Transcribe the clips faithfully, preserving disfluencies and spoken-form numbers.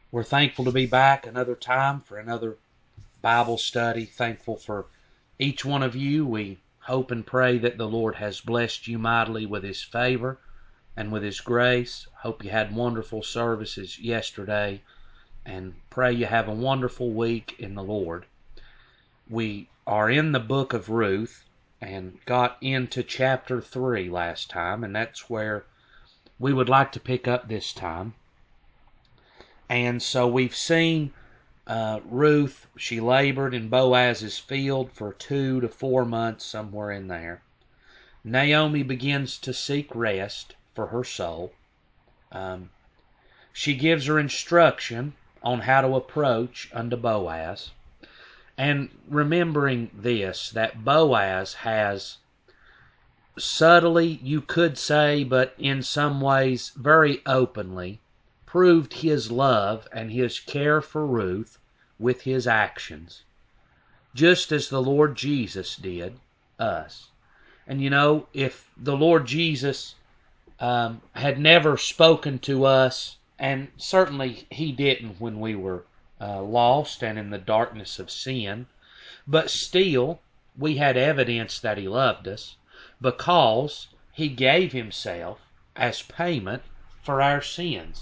We're thankful to be back another time for another Bible study. Thankful for each one of you. We hope and pray that the Lord has blessed you mightily with His favor and with His grace. Hope you had wonderful services yesterday, and pray you have a wonderful week in the Lord. We are in the book of Ruth and got into chapter three last time, and that's where we would like to pick up this time. And so we've seen uh, Ruth, she labored in Boaz's field for two to four months, somewhere in there. Naomi begins to seek rest for her soul. Um, she gives her instruction on how to approach unto Boaz. And remembering this, that Boaz has subtly, you could say, but in some ways very openly, proved his love and his care for Ruth with his actions, just as the Lord Jesus did us. And you know, if the Lord Jesus um, had never spoken to us, and certainly He didn't when we were uh, lost and in the darkness of sin, but still we had evidence that He loved us because He gave Himself as payment for our sins.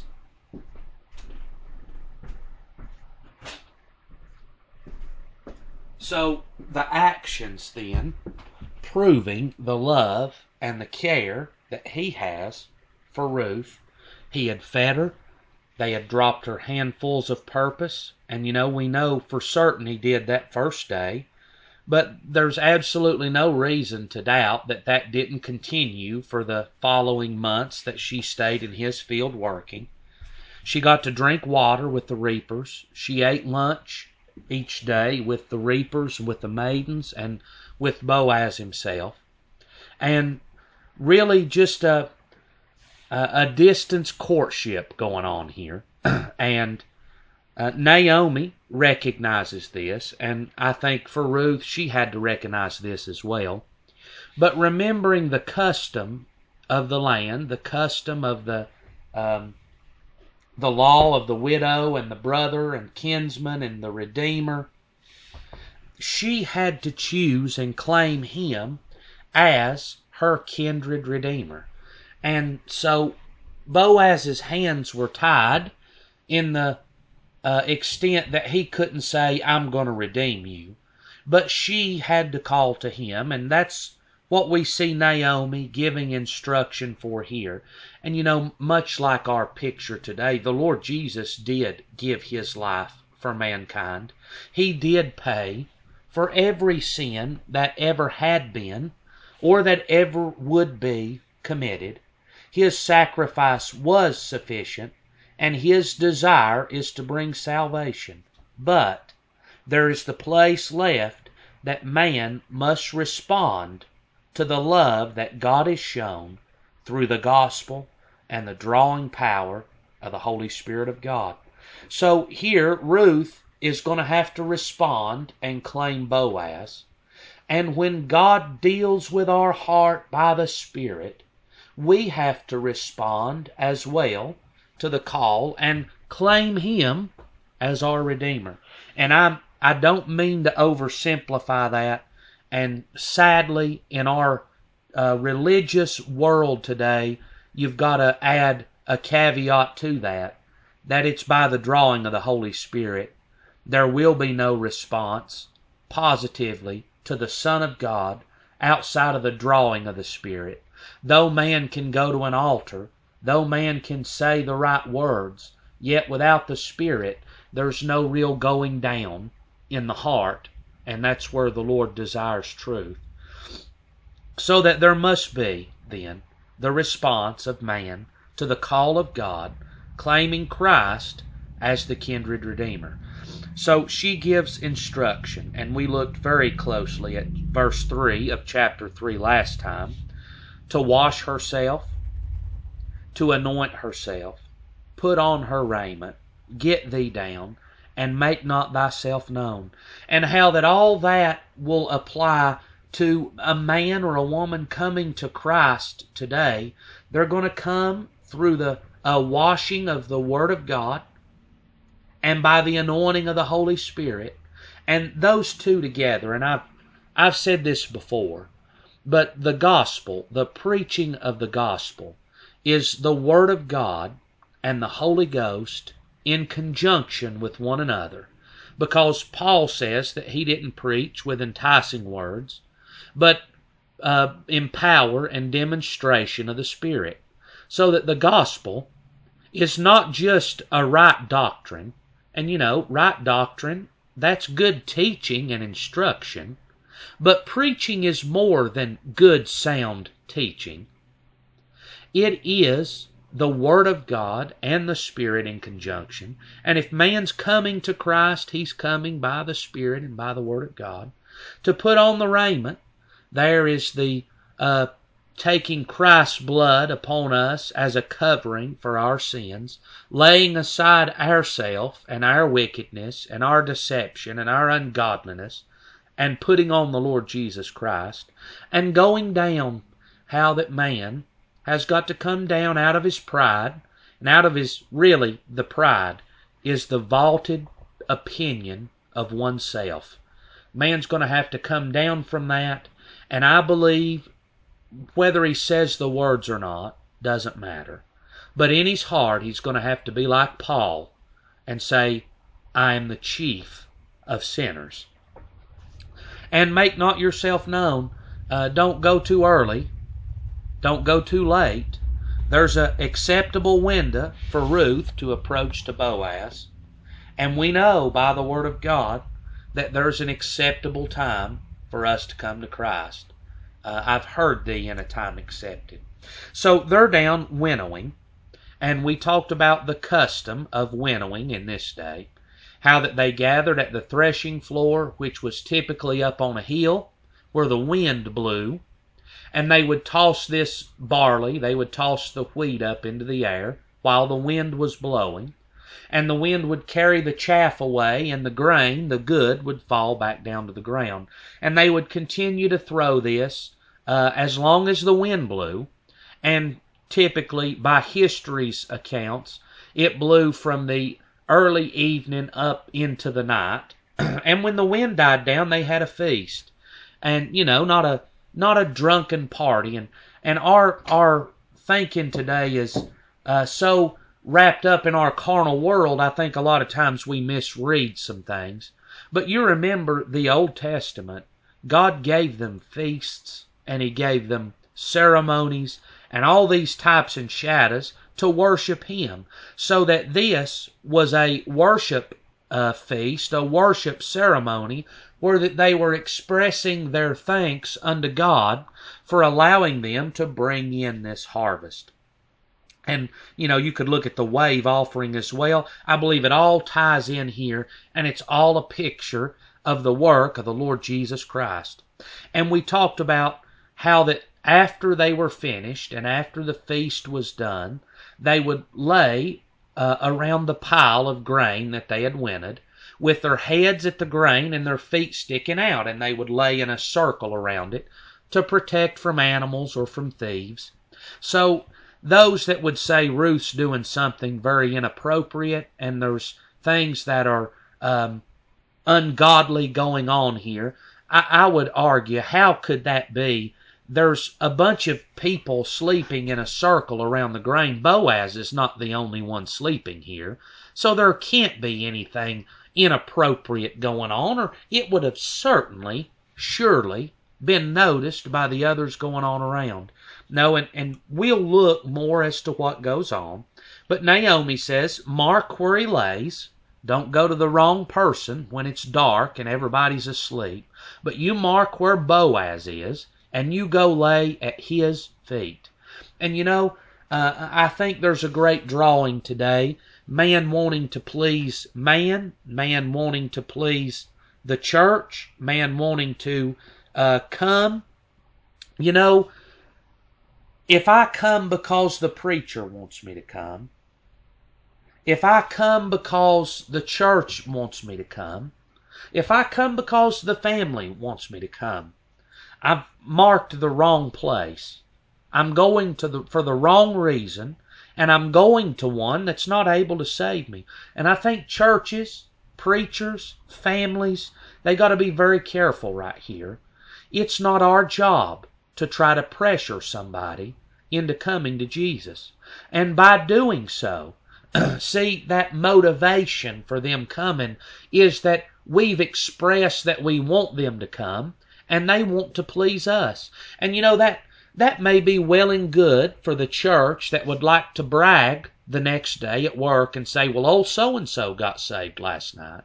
So the actions then, proving the love and the care that He has for Ruth. He had fed her. They had dropped her handfuls of purpose. And you know, we know for certain He did that first day. But there's absolutely no reason to doubt that that didn't continue for the following months that she stayed in His field working. She got to drink water with the reapers. She ate lunch each day with the reapers, with the maidens, and with Boaz himself. And really just a, a, a distance courtship going on here. and uh, Naomi recognizes this, and I think for Ruth, she had to recognize this as well. But remembering the custom of the land, the custom of the um, the law of the widow and the brother and kinsman and the redeemer, she had to choose and claim him as her kindred redeemer. And so Boaz's hands were tied in the uh, extent that he couldn't say, I'm going to redeem you. But she had to call to him, and that's what we see Naomi giving instruction for here. And you know, much like our picture today, the Lord Jesus did give His life for mankind. He did pay for every sin that ever had been or that ever would be committed. His sacrifice was sufficient, and His desire is to bring salvation. But there is the place left that man must respond to the love that God has shown through the gospel and the drawing power of the Holy Spirit of God. So here, Ruth is going to have to respond and claim Boaz. And when God deals with our heart by the Spirit, we have to respond as well to the call and claim Him as our Redeemer. And I'm, I don't mean to oversimplify that. And sadly, in our uh, religious world today, you've got to add a caveat to that, that it's by the drawing of the Holy Spirit. There will be no response positively to the Son of God outside of the drawing of the Spirit. Though man can go to an altar, though man can say the right words, yet without the Spirit, there's no real going down in the heart, and that's where the Lord desires truth. So that there must be, then, the response of man to the call of God, claiming Christ as the kindred redeemer. So she gives instruction, and we looked very closely at verse three of chapter three last time, to wash herself, to anoint herself, put on her raiment, get thee down, and make not thyself known. And how that all that will apply to a man or a woman coming to Christ today. They're going to come through the uh, washing of the Word of God. and by the anointing of the Holy Spirit. And those two together, and I've, I've said this before, but the gospel, the preaching of the gospel, is the Word of God and the Holy Ghost in conjunction with one another. Because Paul says that he didn't preach with enticing words, but uh, in power and demonstration of the Spirit. So that the gospel is not just a right doctrine. And you know, right doctrine, that's good teaching and instruction. But preaching is more than good sound teaching. It is the Word of God and the Spirit in conjunction. And if man's coming to Christ, he's coming by the Spirit and by the Word of God. To put on the raiment, there is the uh, taking Christ's blood upon us as a covering for our sins, laying aside ourself and our wickedness and our deception and our ungodliness, and putting on the Lord Jesus Christ, and going down how that man has got to come down out of his pride, and out of his, really, the pride is the vaulted opinion of oneself. Man's going to have to come down from that, and I believe whether he says the words or not doesn't matter. But in his heart, he's going to have to be like Paul and say, I am the chief of sinners. And make not yourself known. Uh, don't go too early. Don't go too late. There's an acceptable window for Ruth to approach to Boaz. And we know by the Word of God that there's an acceptable time for us to come to Christ. Uh, I've heard thee in a time accepted. So they're down winnowing. And we talked about the custom of winnowing in this day. How that they gathered at the threshing floor, which was typically up on a hill where the wind blew. And they would toss this barley, they would toss the wheat up into the air while the wind was blowing. And the wind would carry the chaff away, and the grain, the good, would fall back down to the ground. And they would continue to throw this uh, as long as the wind blew. And typically, by history's accounts, it blew from the early evening up into the night. And when the wind died down, they had a feast. And, you know, not a not a drunken party. And, and our, our thinking today is uh, so wrapped up in our carnal world, I think a lot of times we misread some things. But you remember the Old Testament, God gave them feasts, and He gave them ceremonies, and all these types and shadows to worship Him. So that this was a worship uh, feast, a worship ceremony, where that they were expressing their thanks unto God for allowing them to bring in this harvest. And, you know, you could look at the wave offering as well. I believe it all ties in here, and it's all a picture of the work of the Lord Jesus Christ. And we talked about how that after they were finished, and after the feast was done, they would lay uh, around the pile of grain that they had winnowed, with their heads at the grain and their feet sticking out, and they would lay in a circle around it to protect from animals or from thieves. So those that would say Ruth's doing something very inappropriate and there's things that are um, ungodly going on here, I, I would argue, how could that be? There's a bunch of people sleeping in a circle around the grain. Boaz is not the only one sleeping here, so there can't be anything inappropriate going on, or it would have certainly, surely, been noticed by the others going on around. No, and, and we'll look more as to what goes on. But Naomi says, mark where he lays. Don't go to the wrong person when it's dark and everybody's asleep. But you mark where Boaz is, and you go lay at his feet. And you know, uh, I think there's a great drawing today. Man wanting to please man, man wanting to please the church, man wanting to uh, come. You know, if I come because the preacher wants me to come, if I come because the church wants me to come, if I come because the family wants me to come, I've marked the wrong place. I'm going to the for the wrong reason, and I'm going to one that's not able to save me. And I think churches, preachers, families, they got to be very careful right here. It's not our job to try to pressure somebody into coming to Jesus. And by doing so, see, that motivation for them coming is that we've expressed that we want them to come, and they want to please us. And you know, that that may be well and good for the church that would like to brag the next day at work and say, well, old so-and-so got saved last night.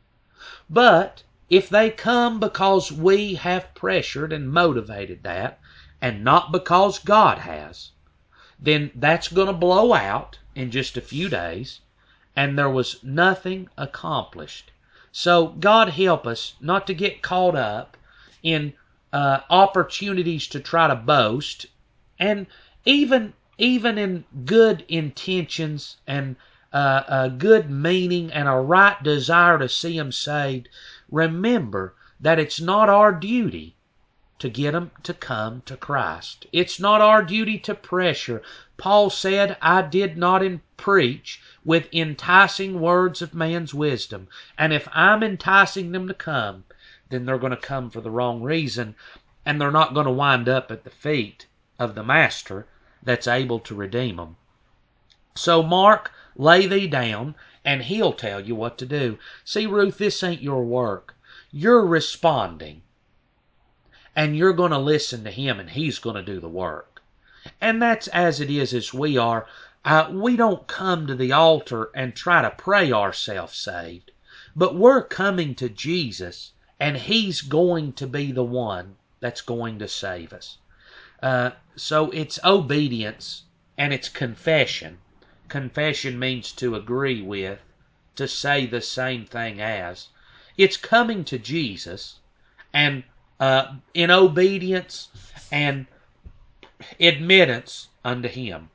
But if they come because we have pressured and motivated that, and not because God has, then that's going to blow out in just a few days, and there was nothing accomplished. So God help us not to get caught up in uh, opportunities to try to boast, and even even in good intentions and uh, a good meaning and a right desire to see them saved. Remember that it's not our duty to get them to come to Christ. It's not our duty to pressure. Paul said, I did not in preach with enticing words of man's wisdom. And if I'm enticing them to come, then they're going to come for the wrong reason, and they're not going to wind up at the feet of the Master that's able to redeem them. So Mark, lay thee down, and he'll tell you what to do. See, Ruth, this ain't your work. You're responding, and you're going to listen to him, and he's going to do the work. And that's as it is as we are. Uh, we don't come to the altar and try to pray ourselves saved, but we're coming to Jesus, and he's going to be the one that's going to save us. Uh, so it's obedience, and it's confession. Confession means to agree with, to say the same thing as. It's coming to Jesus, and uh, in obedience and admittance unto him.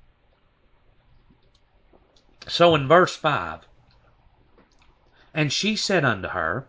So in verse five, and she said unto her,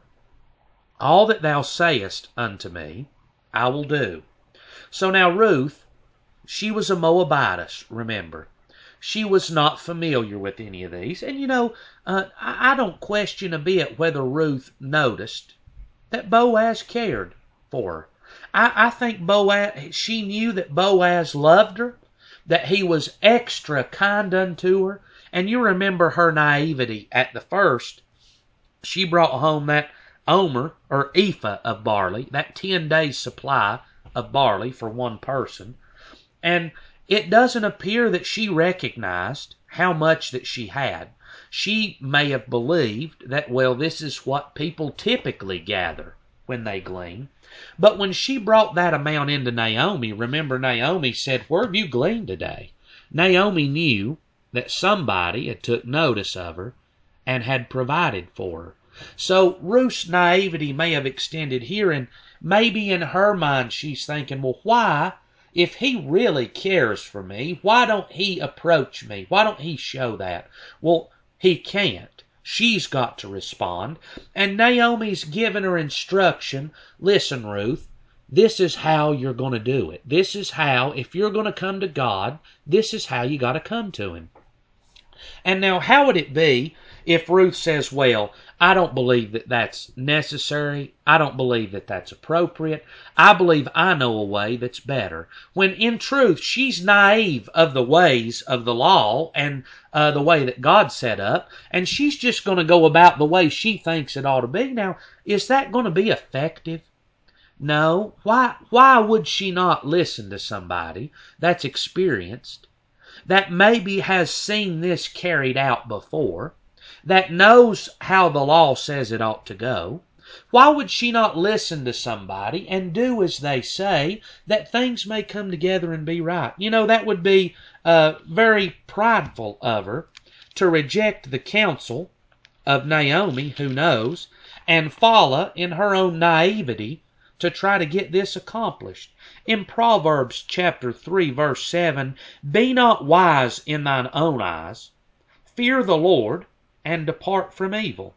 all that thou sayest unto me, I will do. So now Ruth, she was a Moabitess, remember. She was not familiar with any of these. And you know, uh, I don't question a bit whether Ruth noticed that Boaz cared for her. I, I think Boaz, she knew that Boaz loved her, that he was extra kind unto her. And you remember her naivety at the first. She brought home that omer, or ephah of barley, that ten days supply of barley for one person. And it doesn't appear that she recognized how much that she had. She may have believed that, well, this is what people typically gather when they glean. But when she brought that amount into Naomi, remember Naomi said, where have you gleaned today? Naomi knew that somebody had took notice of her and had provided for her. So Ruth's naivety may have extended here, and maybe in her mind she's thinking, well, why, if he really cares for me, why don't he approach me? Why don't he show that? Well, he can't. She's got to respond. And Naomi's given her instruction. Listen, Ruth, this is how you're going to do it. This is how, if you're going to come to God, this is how you got to come to him. And now, how would it be if Ruth says, well, I don't believe that that's necessary. I don't believe that that's appropriate. I believe I know a way that's better. When in truth, she's naive of the ways of the law and uh, the way that God set up, and she's just going to go about the way she thinks it ought to be. Now, is that going to be effective? No. Why, why would she not listen to somebody that's experienced, that maybe has seen this carried out before, that knows how the law says it ought to go? Why would she not listen to somebody and do as they say, that things may come together and be right? You know, that would be uh, very prideful of her to reject the counsel of Naomi, who knows, and follow in her own naivety to try to get this accomplished. In Proverbs chapter three, verse seven, be not wise in thine own eyes, fear the Lord, and depart from evil.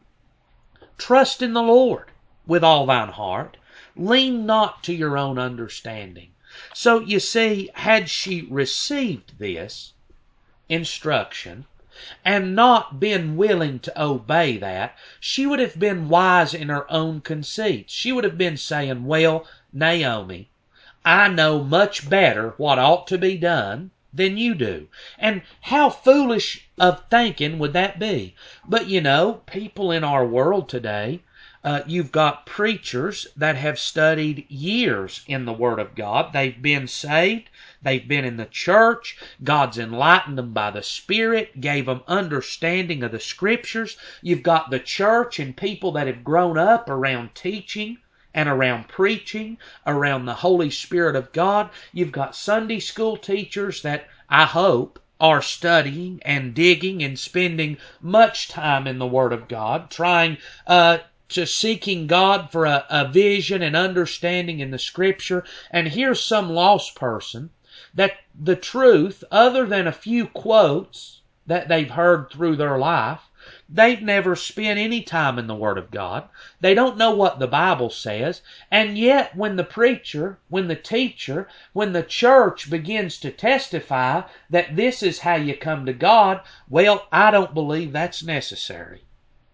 Trust in the Lord with all thine heart. Lean not to your own understanding. So you see, had she received this instruction and not been willing to obey that, she would have been wise in her own conceits. She would have been saying, well, Naomi, I know much better what ought to be done than you do. And how foolish of thinking would that be? But you know, people in our world today, uh, you've got preachers that have studied years in the Word of God. They've been saved. They've been in the church. God's enlightened them by the Spirit, gave them understanding of the Scriptures. You've got the church and people that have grown up around teaching and around preaching, around the Holy Spirit of God. You've got Sunday school teachers that, I hope, are studying and digging and spending much time in the Word of God, trying uh, to seeking God for a, a vision and understanding in the Scripture. And here's some lost person that the truth, other than a few quotes that they've heard through their life, they've never spent any time in the Word of God. They don't know what the Bible says. And yet when the preacher, when the teacher, when the church begins to testify that this is how you come to God, well, I don't believe that's necessary.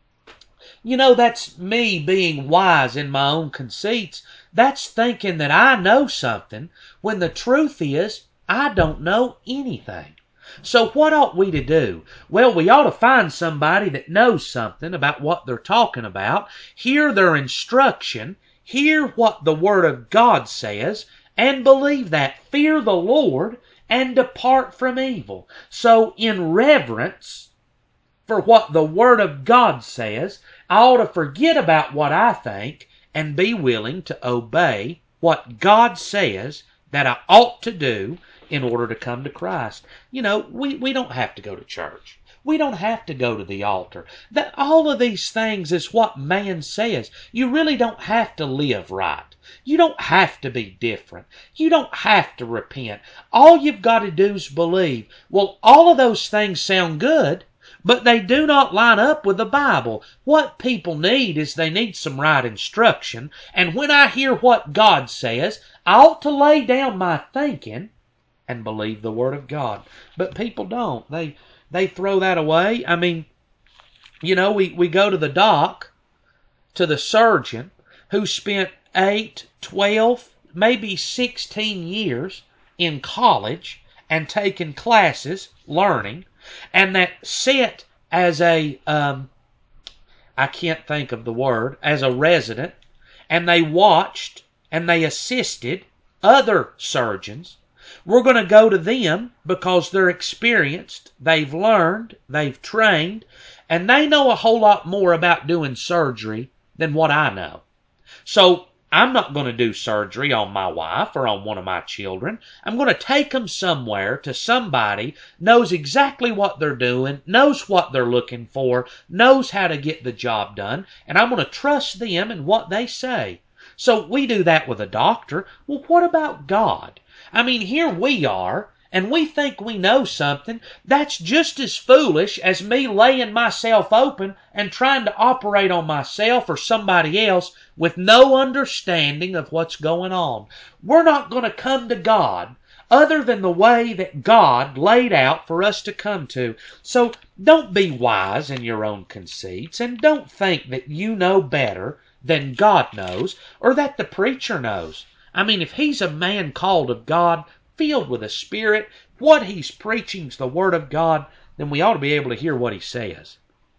You know, that's me being wise in my own conceits. That's thinking that I know something when the truth is I don't know anything. So what ought we to do? Well, we ought to find somebody that knows something about what they're talking about, hear their instruction, hear what the Word of God says, and believe that. Fear the Lord and depart from evil. So in reverence for what the Word of God says, I ought to forget about what I think and be willing to obey what God says that I ought to do in order to come to Christ. You know, we, we don't have to go to church. We don't have to go to the altar. That all of these things is what man says. You really don't have to live right. You don't have to be different. You don't have to repent. All you've got to do is believe. Well, all of those things sound good, but they do not line up with the Bible. What people need is they need some right instruction. And when I hear what God says, I ought to lay down my thinking and believe the Word of God. But people don't. They they throw that away. I mean, you know, we, we go to the doc, to the surgeon, who spent eight, twelve, maybe sixteen years in college and taking classes, learning, and that sit as a, um, I can't think of the word, as a resident, and they watched and they assisted other surgeons. We're going to go to them because they're experienced, they've learned, they've trained, and they know a whole lot more about doing surgery than what I know. So I'm not going to do surgery on my wife or on one of my children. I'm going to take them somewhere to somebody knows exactly what they're doing, knows what they're looking for, knows how to get the job done, and I'm going to trust them and what they say. So we do that with a doctor. Well, what about God? I mean, here we are, and we think we know something. That's just as foolish as me laying myself open and trying to operate on myself or somebody else with no understanding of what's going on. We're not going to come to God other than the way that God laid out for us to come to. So don't be wise in your own conceits, and don't think that you know better than God knows or that the preacher knows. I mean, if he's a man called of God, filled with the Spirit, what he's preaching is the Word of God, then we ought to be able to hear what he says.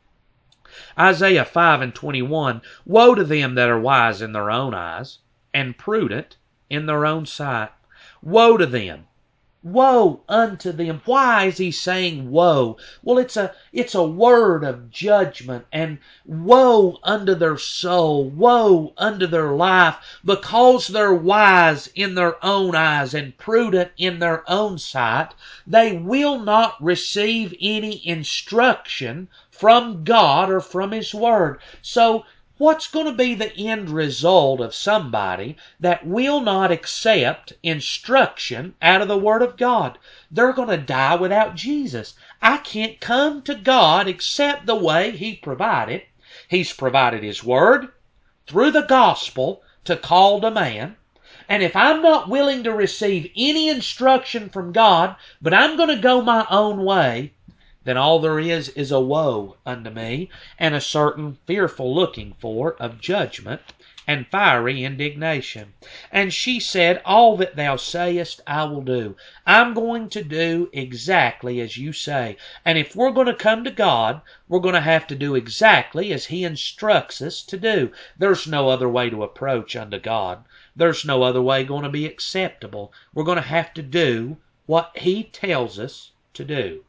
Isaiah five and twenty-one, woe to them that are wise in their own eyes, and prudent in their own sight. Woe to them. Woe unto them. Why is he saying woe? Well, it's a it's a word of judgment, and woe unto their soul, woe unto their life, because they're wise in their own eyes and prudent in their own sight. They will not receive any instruction from God or from His Word. So what's going to be the end result of somebody that will not accept instruction out of the Word of God? They're going to die without Jesus. I can't come to God except the way He provided. He's provided His Word through the gospel to call to man. And if I'm not willing to receive any instruction from God, but I'm going to go my own way, then all there is is a woe unto me, and a certain fearful looking for of judgment and fiery indignation. And she said, all that thou sayest I will do. I'm going to do exactly as you say. And if we're going to come to God, we're going to have to do exactly as He instructs us to do. There's no other way to approach unto God. There's no other way going to be acceptable. We're going to have to do what He tells us to do.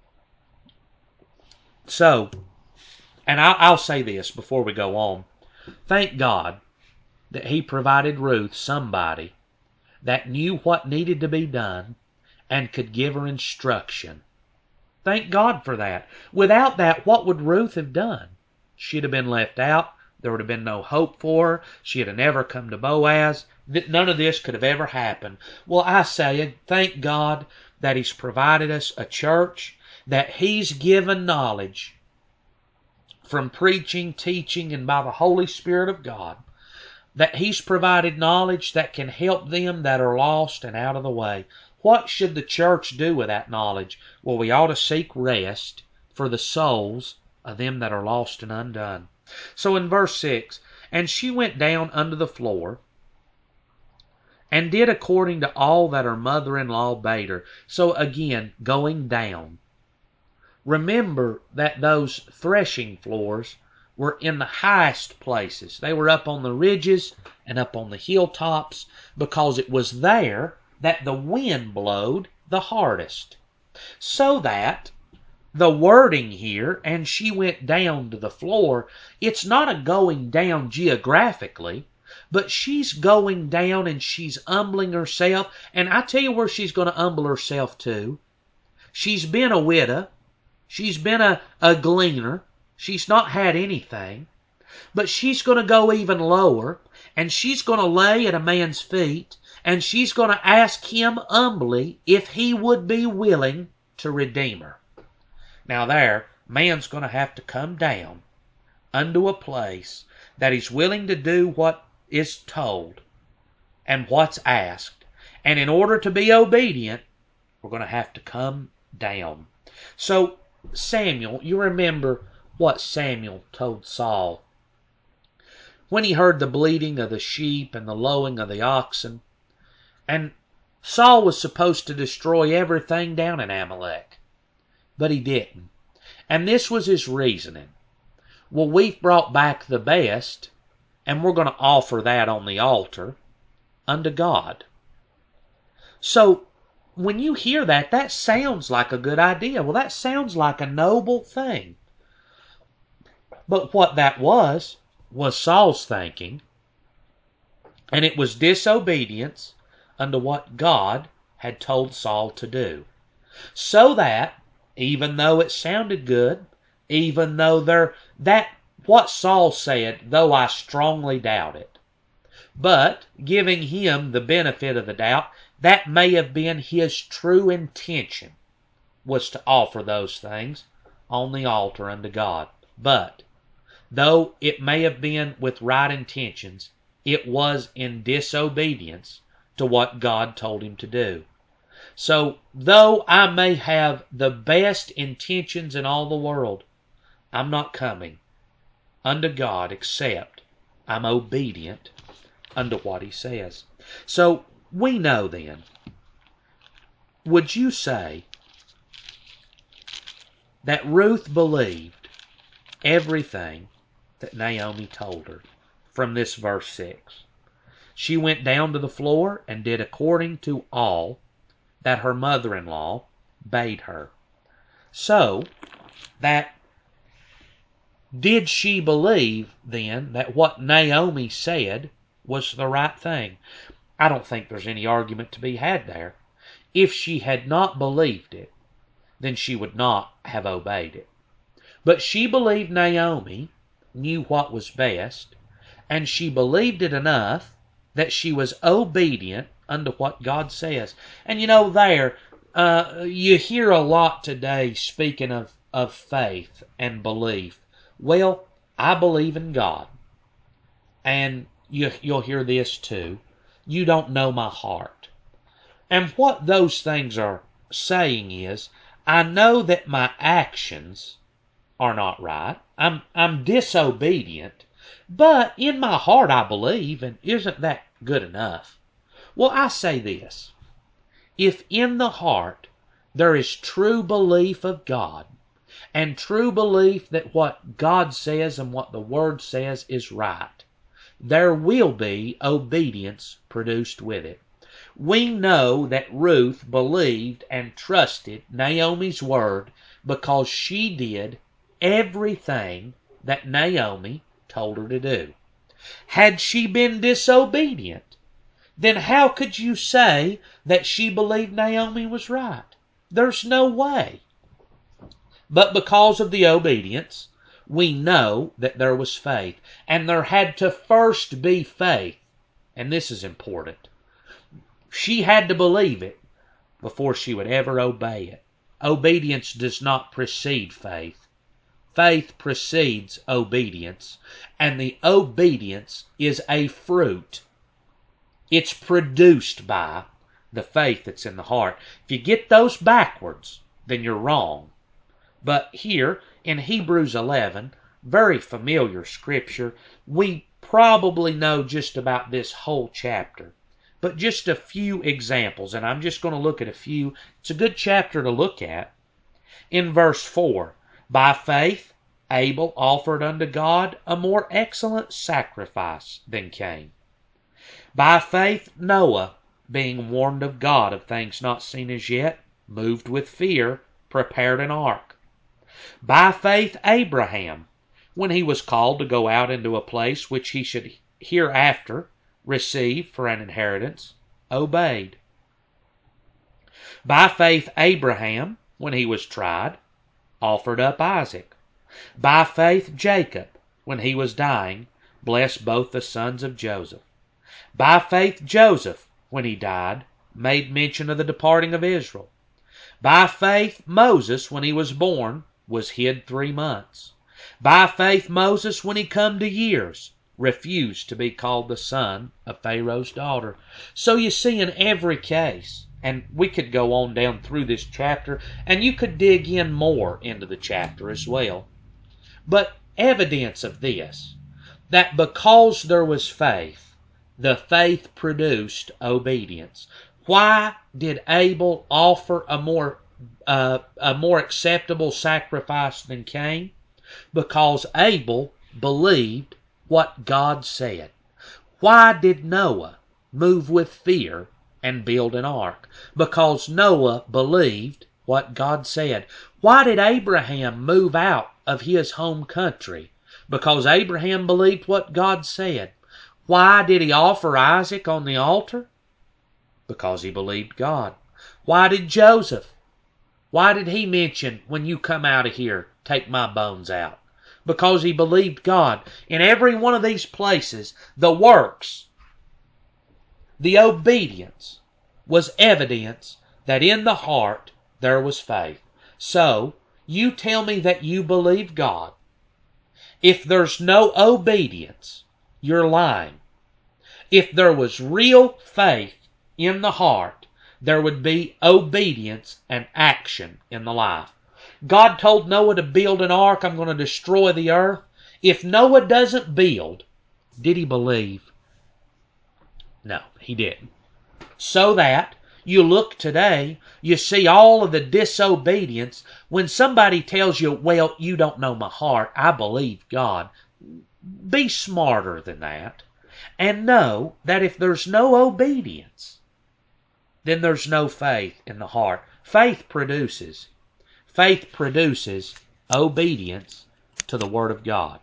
So, and I'll say this before we go on. Thank God that He provided Ruth somebody that knew what needed to be done and could give her instruction. Thank God for that. Without that, what would Ruth have done? She'd have been left out. There would have been no hope for her. She'd have never come to Boaz. None of this could have ever happened. Well, I say, thank God that He's provided us a church, that He's given knowledge from preaching, teaching, and by the Holy Spirit of God, that He's provided knowledge that can help them that are lost and out of the way. What should the church do with that knowledge? Well, we ought to seek rest for the souls of them that are lost and undone. So in verse six, and she went down unto the floor, and did according to all that her mother-in-law bade her. So again, going down. Remember that those threshing floors were in the highest places. They were up on the ridges and up on the hilltops, because it was there that the wind blowed the hardest. So that the wording here, and she went down to the floor, it's not a going down geographically, but she's going down and she's humbling herself. And I tell you where she's going to humble herself to. She's been a widow. She's been a, a gleaner. She's not had anything. But she's going to go even lower, and she's going to lay at a man's feet, and she's going to ask him humbly if he would be willing to redeem her. Now there, man's going to have to come down unto a place that he's willing to do what is told and what's asked. And in order to be obedient, we're going to have to come down. So Samuel, you remember what Samuel told Saul when he heard the bleating of the sheep and the lowing of the oxen. And Saul was supposed to destroy everything down in Amalek, but he didn't. And this was his reasoning. Well, we've brought back the best, and we're going to offer that on the altar unto God. So when you hear that, that sounds like a good idea. Well, that sounds like a noble thing. But what that was, was Saul's thinking, and it was disobedience unto what God had told Saul to do. So that, even though it sounded good, even though there, that, what Saul said, though I strongly doubt it, but giving him the benefit of the doubt, that may have been his true intention, was to offer those things on the altar unto God. But though it may have been with right intentions, it was in disobedience to what God told him to do. So, though I may have the best intentions in all the world, I'm not coming unto God except I'm obedient unto what He says. So, we know then, would you say that Ruth believed everything that Naomi told her from this verse six? She went down to the floor and did according to all that her mother-in-law bade her. So, that did she believe then that what Naomi said was the right thing? I don't think there's any argument to be had there. If she had not believed it, then she would not have obeyed it. But she believed Naomi knew what was best, and she believed it enough that she was obedient unto what God says. And you know, there, uh, you hear a lot today speaking of, of faith and belief. Well, I believe in God. And you, you'll hear this too. you don't know my heart. And what those things are saying is, I know that my actions are not right. I'm, I'm disobedient, but in my heart I believe, and isn't that good enough? Well, I say this. If in the heart there is true belief of God, and true belief that what God says and what the Word says is right, there will be obedience produced with it. We know that Ruth believed and trusted Naomi's word because she did everything that Naomi told her to do. Had she been disobedient, then how could you say that she believed Naomi was right? There's no way. But because of the obedience, we know that there was faith. And there had to first be faith. And this is important. She had to believe it before she would ever obey it. Obedience does not precede faith. Faith precedes obedience. And the obedience is a fruit. It's produced by the faith that's in the heart. If you get those backwards, then you're wrong. But here in Hebrews eleven, very familiar scripture, we probably know just about this whole chapter. But just a few examples, and I'm just going to look at a few. It's a good chapter to look at. In verse four, by faith Abel offered unto God a more excellent sacrifice than Cain. By faith Noah, being warned of God of things not seen as yet, moved with fear, prepared an ark. By faith Abraham, when he was called to go out into a place which he should hereafter receive for an inheritance, obeyed. By faith Abraham, when he was tried, offered up Isaac. By faith Jacob, when he was dying, blessed both the sons of Joseph. By faith Joseph, when he died, made mention of the departing of Israel. By faith Moses, when he was born, was hid three months. By faith Moses, when he come to years, refused to be called the son of Pharaoh's daughter. So you see, in every case, and we could go on down through this chapter, and you could dig in more into the chapter as well. But evidence of this, that because there was faith, the faith produced obedience. Why did Abel offer a more uh, a more acceptable sacrifice than Cain? Because Abel believed what God said. Why did Noah move with fear and build an ark? Because Noah believed what God said. Why did Abraham move out of his home country? Because Abraham believed what God said. Why did he offer Isaac on the altar? Because he believed God. Why did Joseph? Why did he mention, when you come out of here, take my bones out? Because he believed God. In every one of these places, the works, the obedience, was evidence that in the heart there was faith. So, you tell me that you believe God. If there's no obedience, you're lying. If there was real faith in the heart, there would be obedience and action in the life. God told Noah to build an ark. I'm going to destroy the earth. If Noah doesn't build, did he believe? No, he didn't. So that you look today, you see all of the disobedience. When somebody tells you, well, you don't know my heart, I believe God. Be smarter than that. And know that if there's no obedience, then there's no faith in the heart. Faith produces. Faith produces obedience to the Word of God.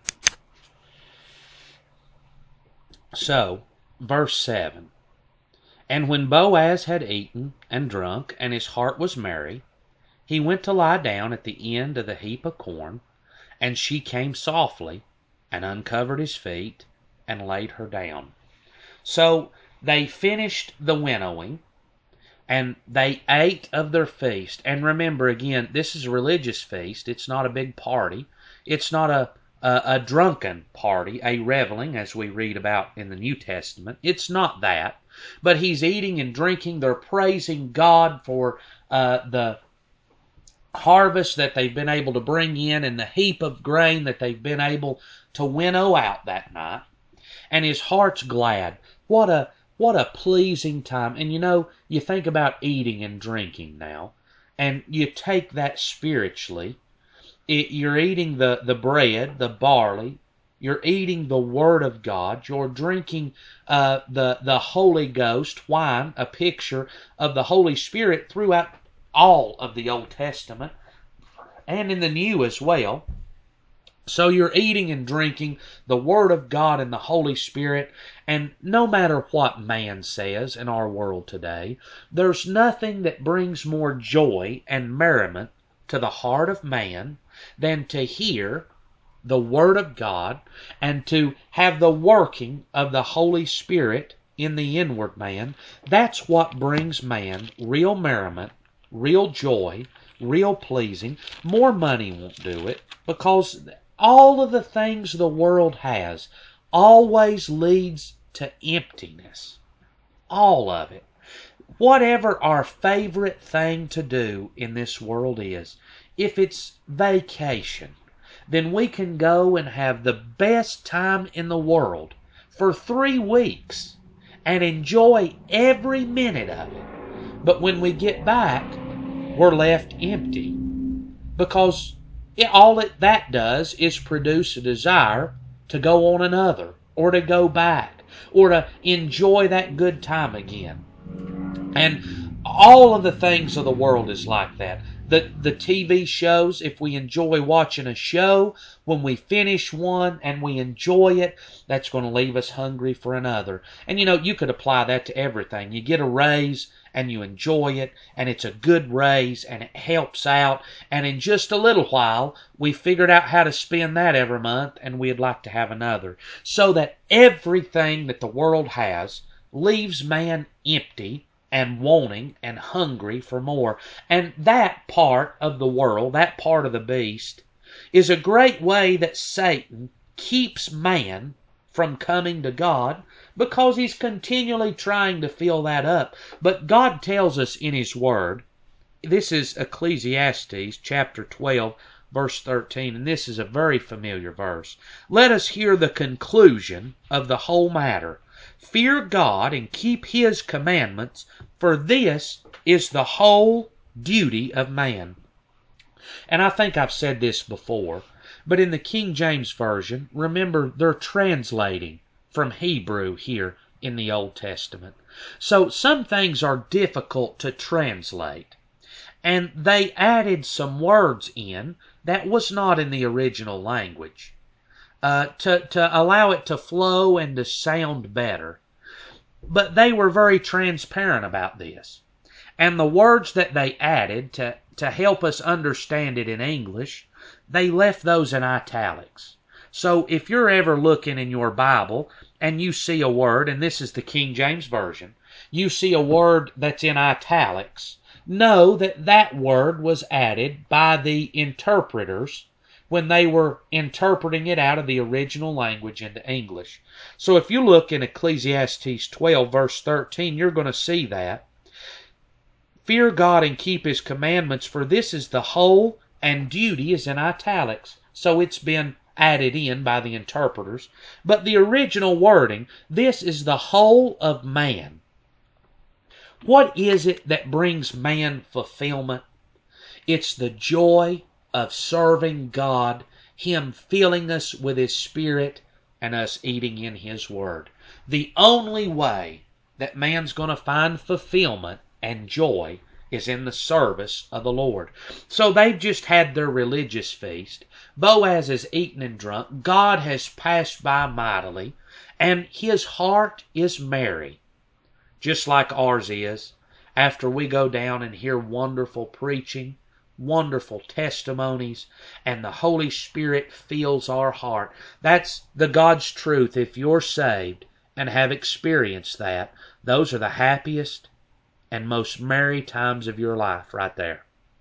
So, verse seven. And when Boaz had eaten and drunk, and his heart was merry, he went to lie down at the end of the heap of corn, and she came softly, and uncovered his feet, and laid her down. So, they finished the winnowing, and they ate of their feast. And remember, again, this is a religious feast. It's not a big party. It's not a, a, a drunken party, a reveling, as we read about in the New Testament. It's not that. But he's eating and drinking. They're praising God for uh, the harvest that they've been able to bring in and the heap of grain that they've been able to winnow out that night. And his heart's glad. What a what a pleasing time. And you know, you think about eating and drinking now, and you take that spiritually. It, you're eating the, the bread, the barley. You're eating the Word of God. You're drinking uh, the, the Holy Ghost, wine, a picture of the Holy Spirit throughout all of the Old Testament and in the New as well. So you're eating and drinking the Word of God and the Holy Spirit, and no matter what man says in our world today, there's nothing that brings more joy and merriment to the heart of man than to hear the Word of God and to have the working of the Holy Spirit in the inward man. That's what brings man real merriment, real joy, real pleasing. More money won't do it, because all of the things the world has always leads to emptiness. All of it. Whatever our favorite thing to do in this world is, if it's vacation, then we can go and have the best time in the world for three weeks and enjoy every minute of it. But when we get back, we're left empty, because it, all it, that does is produce a desire to go on another, or to go back, or to enjoy that good time again. And all of the things of the world is like that. The, the T V shows, if we enjoy watching a show, when we finish one and we enjoy it, that's going to leave us hungry for another. And you know, you could apply that to everything. You get a raise and you enjoy it, and it's a good raise, and it helps out, and in just a little while, we figured out how to spend that every month, and we'd like to have another. So that everything that the world has leaves man empty and wanting and hungry for more. And that part of the world, that part of the beast, is a great way that Satan keeps man from coming to God, because he's continually trying to fill that up. But God tells us in His Word, this is Ecclesiastes chapter twelve, verse thirteen, and this is a very familiar verse. Let us hear the conclusion of the whole matter. Fear God and keep His commandments, for this is the whole duty of man. And I think I've said this before, but in the King James Version, remember, they're translating from Hebrew here in the Old Testament. So some things are difficult to translate. And they added some words in that was not in the original language, uh, to, to allow it to flow and to sound better. But they were very transparent about this. And the words that they added to, to help us understand it in English, they left those in italics. So if you're ever looking in your Bible and you see a word, and this is the King James Version, you see a word that's in italics, know that that word was added by the interpreters when they were interpreting it out of the original language into English. So if you look in Ecclesiastes twelve, verse thirteen, you're going to see that. Fear God and keep His commandments, for this is the whole, and duty is in italics. So it's been added in by the interpreters. But the original wording, this is the whole of man. What is it that brings man fulfillment? It's the joy of serving God, Him filling us with His Spirit, and us eating in His Word. The only way that man's going to find fulfillment and joy is in the service of the Lord. So they've just had their religious feast. Boaz has eaten and drunk. God has passed by mightily, and his heart is merry, just like ours is, after we go down and hear wonderful preaching, wonderful testimonies, and the Holy Spirit fills our heart. That's the God's truth. If you're saved and have experienced that, those are the happiest and most merry times of your life right there.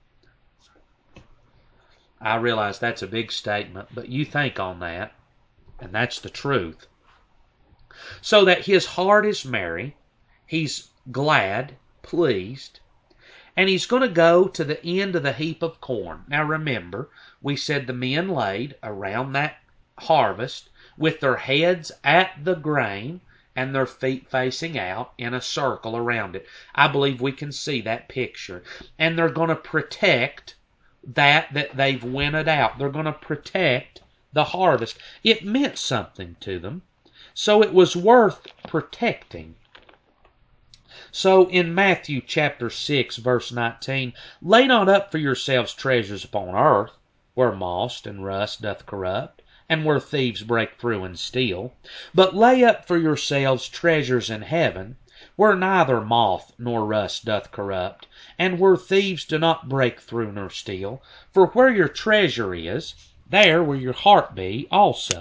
I realize that's a big statement, but you think on that, and that's the truth. So that his heart is merry, He's glad, pleased, and he's going to go to the end of the heap of corn. Now remember, we said the men laid around that harvest with their heads at the grain and their feet facing out in a circle around it. I believe we can see that picture. And they're going to protect that that they've winnowed out. They're going to protect the harvest. It meant something to them, so it was worth protecting. So in Matthew chapter six, verse nineteen, lay not up for yourselves treasures upon earth, where moss and rust doth corrupt, and where thieves break through and steal. But lay up for yourselves treasures in heaven, where neither moth nor rust doth corrupt, and where thieves do not break through nor steal. For where your treasure is, there will your heart be also.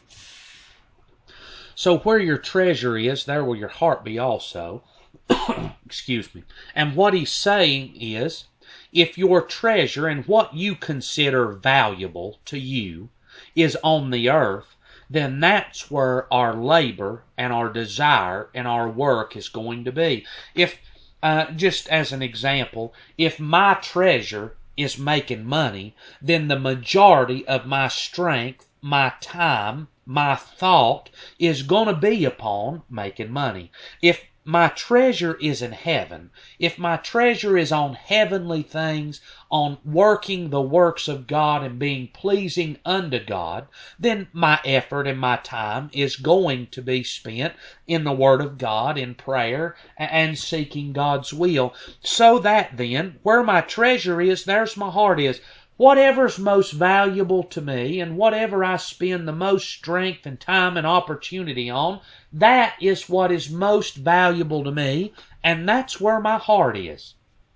So where your treasure is, there will your heart be also. Excuse me. And what he's saying is, if your treasure and what you consider valuable to you is on the earth, then that's where our labor and our desire and our work is going to be. If, uh, just as an example, if my treasure is making money, then the majority of my strength, my time, my thought is going to be upon making money. If my treasure is in heaven, if my treasure is on heavenly things, on working the works of God and being pleasing unto God, then my effort and my time is going to be spent in the Word of God, in prayer, and seeking God's will. So that then, where my treasure is, there's my heart is. Whatever's most valuable to me and whatever I spend the most strength and time and opportunity on, that is what is most valuable to me, and that's where my heart is.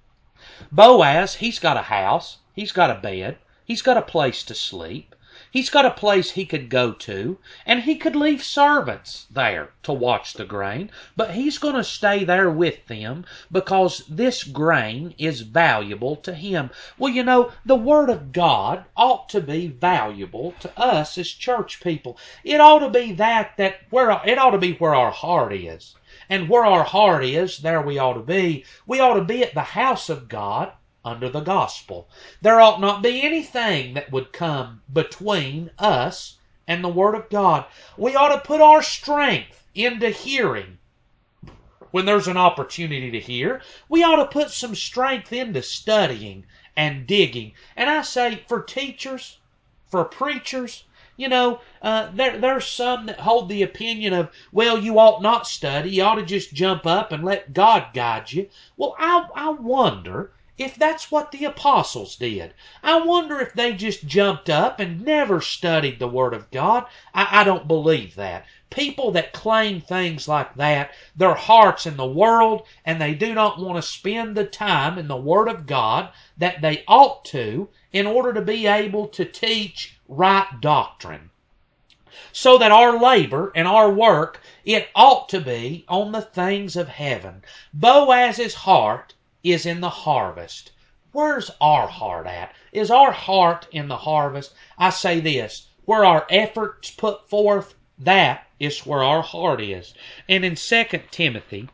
Boaz, he's got a house, he's got a bed, he's got a place to sleep, he's got a place he could go to, and he could leave servants there to watch the grain, but he's going to stay there with them because this grain is valuable to him. Well, you know, the Word of God ought to be valuable to us as church people. It ought to be that, that where, it ought to be where our heart is. And where our heart is, there we ought to be. We ought to be at the house of God under the gospel. There ought not be anything that would come between us and the Word of God. We ought to put our strength into hearing. When there's an opportunity to hear, we ought to put some strength into studying and digging. And I say, for teachers, for preachers, you know, uh, there, there's some that hold the opinion of, well, you ought not study. You ought to just jump up and let God guide you. Well, I, I wonder if that's what the apostles did. I wonder if they just jumped up and never studied the Word of God. I, I don't believe that. People that claim things like that, their heart's in the world, and they do not want to spend the time in the Word of God that they ought to in order to be able to teach right doctrine. So that our labor and our work, it ought to be on the things of heaven. Boaz's heart is in the harvest. Where's our heart at? Is our heart in the harvest? I say this, where our efforts put forth, that is where our heart is. And in Second Timothy,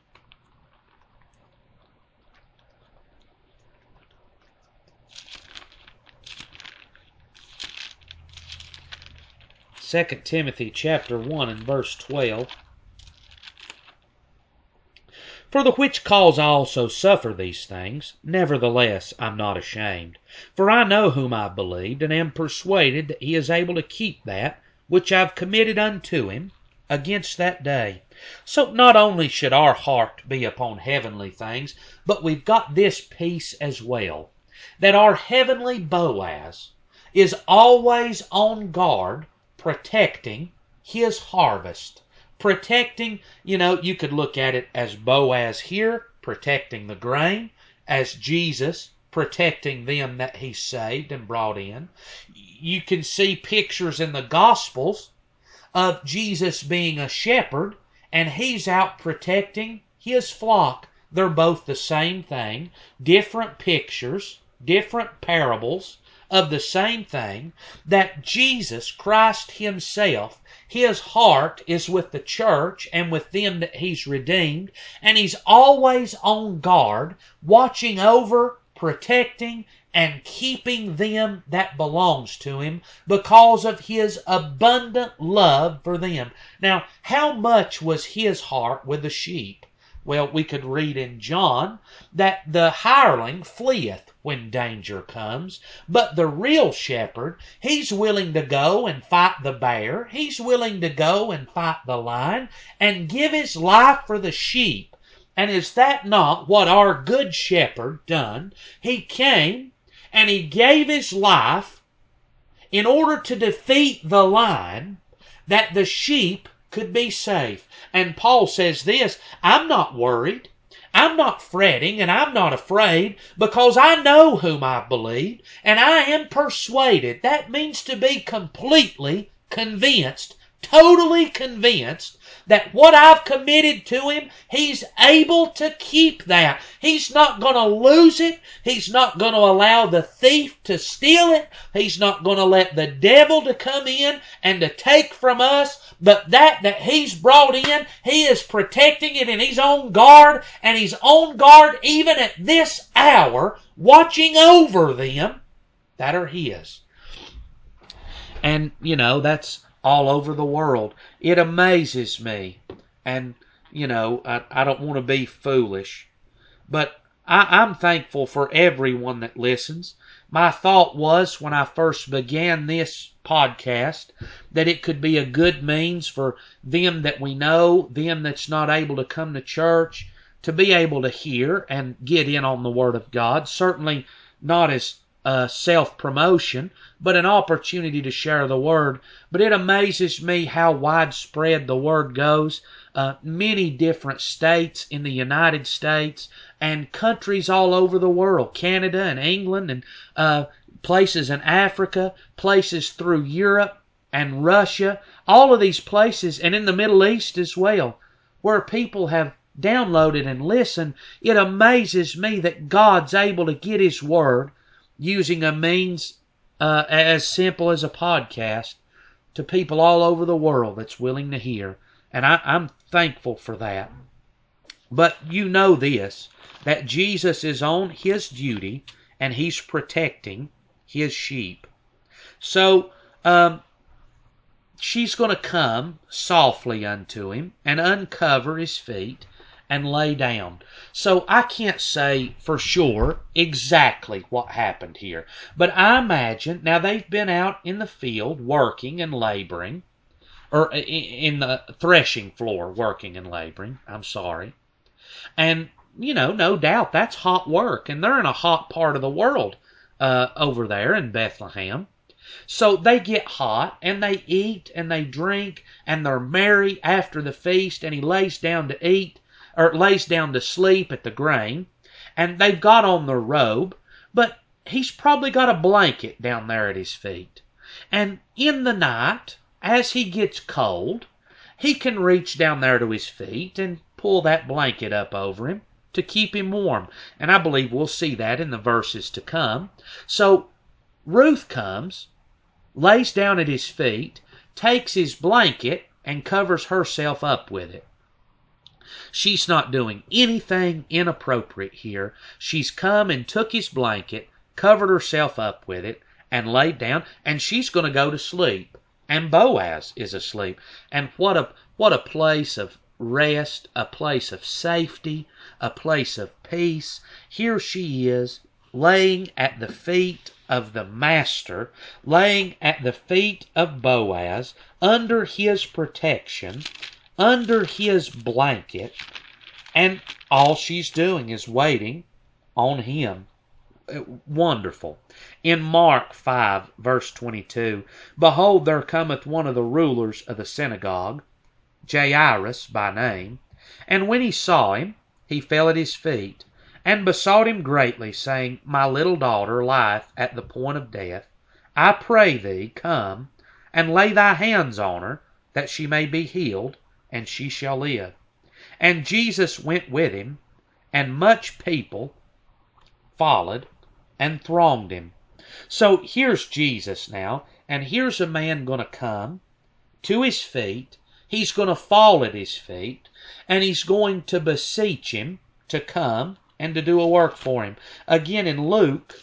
Second Timothy chapter one and verse twelve, for the which cause I also suffer these things, nevertheless I'm not ashamed. For I know whom I believed, and am persuaded that he is able to keep that which I've committed unto him against that day. So not only should our heart be upon heavenly things, but we've got this peace as well, that our heavenly Boaz is always on guard, protecting his harvest. Protecting, you know, you could look at it as Boaz here, protecting the grain, as Jesus protecting them that he saved and brought in. You can see pictures in the Gospels of Jesus being a shepherd, and he's out protecting his flock. They're both the same thing, different pictures, different parables of the same thing, that Jesus Christ Himself, His heart is with the church and with them that He's redeemed, and He's always on guard, watching over, protecting, and keeping them that belongs to Him because of His abundant love for them. Now, how much was His heart with the sheep? Well, we could read in John that the hireling fleeth when danger comes, but the real shepherd, he's willing to go and fight the bear, he's willing to go and fight the lion, and give his life for the sheep. And is that not what our good shepherd done? He came and He gave His life in order to defeat the lion, that the sheep could be safe. And Paul says this, I'm not worried, I'm not fretting, and I'm not afraid, because I know whom I believe, and I am persuaded. That means to be completely convinced, totally convinced, that what I've committed to Him, He's able to keep that. He's not going to lose it. He's not going to allow the thief to steal it. He's not going to let the devil to come in and to take from us. But that that He's brought in, He is protecting it, and He's on guard, and He's on guard even at this hour, watching over them that are His. And, you know, that's all over the world. It amazes me. And, you know, I, I don't want to be foolish, but I, I'm thankful for everyone that listens. My thought was, when I first began this podcast, that it could be a good means for them that we know, them that's not able to come to church, to be able to hear and get in on the Word of God. Certainly not as uh, self-promotion, but an opportunity to share the Word. But it amazes me how widespread the Word goes. Uh, many different states in the United States and countries all over the world, Canada and England and uh, places in Africa, places through Europe and Russia, all of these places, and in the Middle East as well, where people have downloaded and listened. It amazes me that God's able to get His Word using a means uh, as simple as a podcast to people all over the world that's willing to hear. And I, I'm thankful for that. But you know this, that Jesus is on His duty and He's protecting His sheep. So, um, she's going to come softly unto Him and uncover His feet and lay down. So I can't say for sure exactly what happened here. But I imagine, now they've been out in the field working and laboring, or in the threshing floor working and laboring, I'm sorry. And, you know, no doubt that's hot work. And they're in a hot part of the world uh, over there in Bethlehem. So they get hot, and they eat, and they drink, and they're merry after the feast, and He lays down to eat, or lays down to sleep at the grain, and they've got on their robe, but He's probably got a blanket down there at His feet. And in the night, as He gets cold, He can reach down there to His feet and pull that blanket up over Him to keep Him warm. And I believe we'll see that in the verses to come. So Ruth comes, lays down at His feet, takes His blanket, and covers herself up with it. She's not doing anything inappropriate here. She's come and took His blanket, covered herself up with it, and laid down, and she's going to go to sleep. And Boaz is asleep. And what a what a place of rest, a place of safety, a place of peace. Here she is, laying at the feet of the Master, laying at the feet of Boaz, under his protection, under his blanket, and all she's doing is waiting on him. Wonderful. In Mark five, verse twenty-two, behold, there cometh one of the rulers of the synagogue, Jairus by name, and when he saw him, he fell at his feet, and besought him greatly, saying, My little daughter lieth at the point of death. I pray thee, come, and lay thy hands on her, that she may be healed, and she shall live. And Jesus went with him, and much people followed and thronged him. So here's Jesus now, and here's a man going to come to his feet. He's going to fall at his feet, and he's going to beseech him to come and to do a work for him. Again in Luke,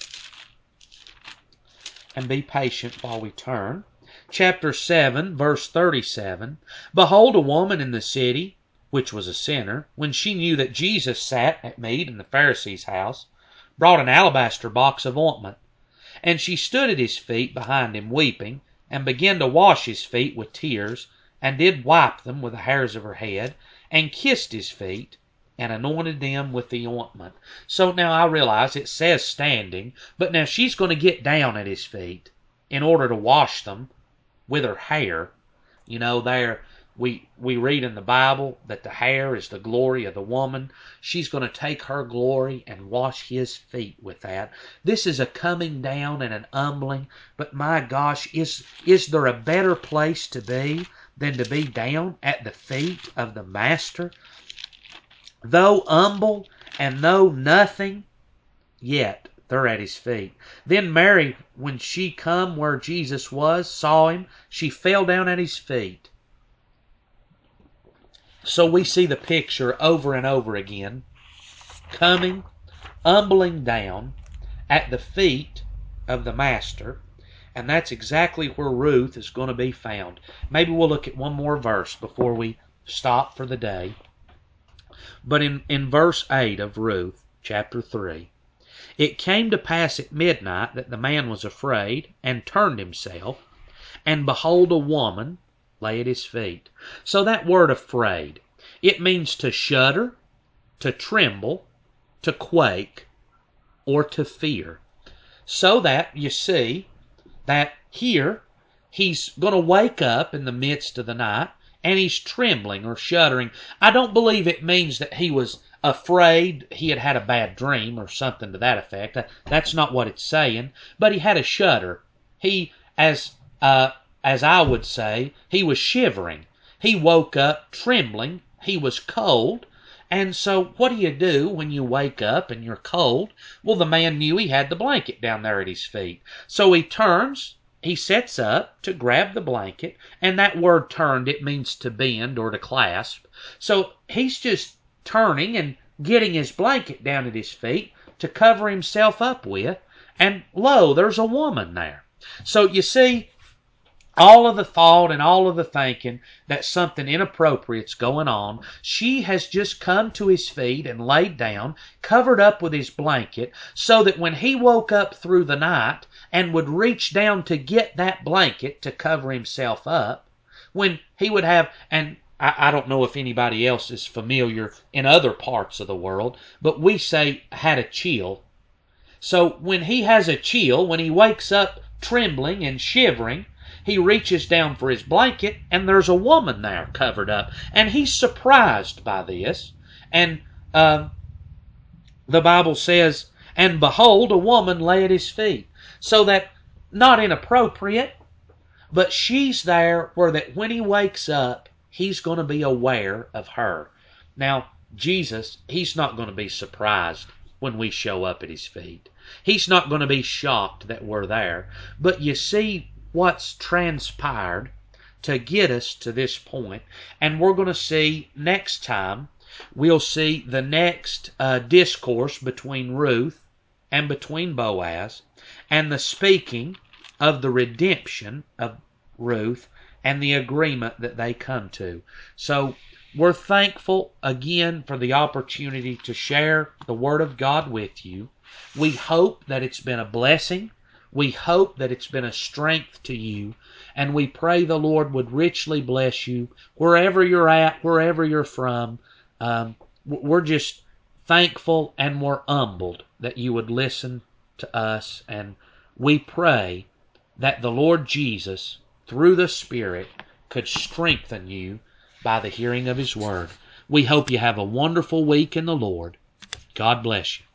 and be patient while we turn, chapter seven, verse thirty-seven, Behold, a woman in the city, which was a sinner, when she knew that Jesus sat at meat in the Pharisee's house, brought an alabaster box of ointment. And she stood at his feet behind him, weeping, and began to wash his feet with tears, and did wipe them with the hairs of her head, and kissed his feet, and anointed them with the ointment. So now I realize it says standing, but now she's going to get down at his feet in order to wash them with her hair. You know, there we we read in the Bible that the hair is the glory of the woman. She's going to take her glory and wash his feet with that. This is a coming down and an humbling, but my gosh, is is there a better place to be than to be down at the feet of the Master? Though humble and though nothing, yet they're at his feet. Then Mary, when she come where Jesus was, saw him, she fell down at his feet. So we see the picture over and over again, coming, humbling down at the feet of the Master, and that's exactly where Ruth is going to be found. Maybe we'll look at one more verse before we stop for the day. But in, in verse eight of Ruth, chapter three, It came to pass at midnight that the man was afraid, and turned himself, and behold, a woman lay at his feet. So that word afraid, it means to shudder, to tremble, to quake, or to fear. So that, you see, that here, he's going to wake up in the midst of the night, and he's trembling or shuddering. I don't believe it means that he was afraid he had had a bad dream or something to that effect. That's not what it's saying. But he had a shudder. He, as uh, as I would say, he was shivering. He woke up trembling. He was cold. And so what do you do when you wake up and you're cold? Well, the man knew he had the blanket down there at his feet. So he turns, he sets up to grab the blanket, and that word turned, it means to bend or to clasp. So he's just turning and getting his blanket down at his feet to cover himself up with, and lo, there's a woman there. So you see, all of the thought and all of the thinking that something inappropriate's going on, she has just come to his feet and laid down, covered up with his blanket, so that when he woke up through the night and would reach down to get that blanket to cover himself up, when he would have, and I, I don't know if anybody else is familiar in other parts of the world, but we say had a chill. So when he has a chill, when he wakes up trembling and shivering, he reaches down for his blanket, and there's a woman there covered up. And he's surprised by this. And uh, the Bible says, and behold, a woman lay at his feet. So that, not inappropriate, but she's there where that when he wakes up, he's going to be aware of her. Now, Jesus, he's not going to be surprised when we show up at his feet. He's not going to be shocked that we're there. But you see what's transpired to get us to this point, and we're going to see next time, we'll see the next uh, discourse between Ruth and between Boaz, and the speaking of the redemption of Ruth and the agreement that they come to. So we're thankful again for the opportunity to share the Word of God with you. We hope that it's been a blessing. We hope that it's been a strength to you, and we pray the Lord would richly bless you wherever you're at, wherever you're from. Um, we're just thankful and we're humbled that you would listen to us, and we pray that the Lord Jesus, through the Spirit, could strengthen you by the hearing of His Word. We hope you have a wonderful week in the Lord. God bless you.